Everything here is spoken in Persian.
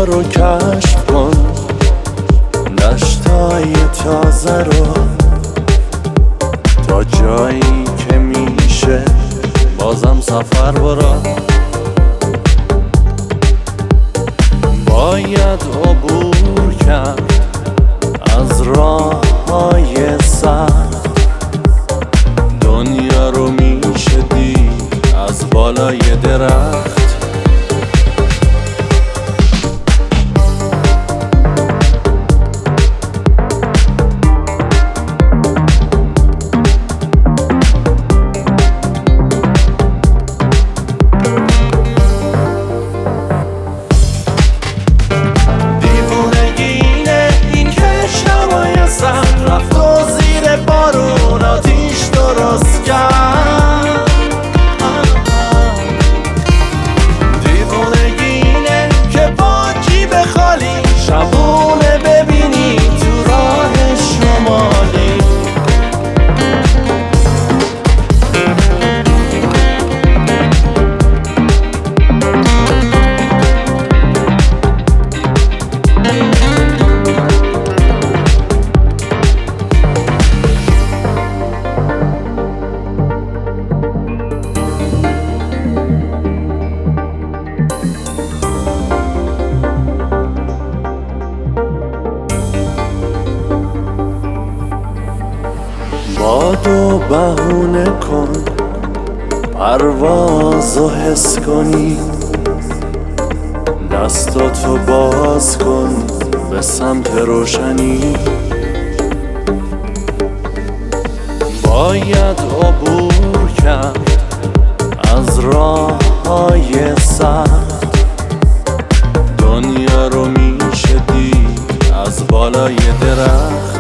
رو کشف کن، دشتای تازه رو، تا جایی که میشه بازم سفر برا. باید عبور کرد از راه‌های سخت، دنیا رو میشه دید از بالای درخت. رفت و زیر بارون آتیش درست کرد. دیوونگینه که با جیب خالی شبونه ببینی تو راه شمالی. بادو بهونه کن، پروازو حس کنی، دستاتو باز کن به سمت روشنی. باید عبور کرد از راه‌های سخت، دنیا رو میشه دید از بالای درخت.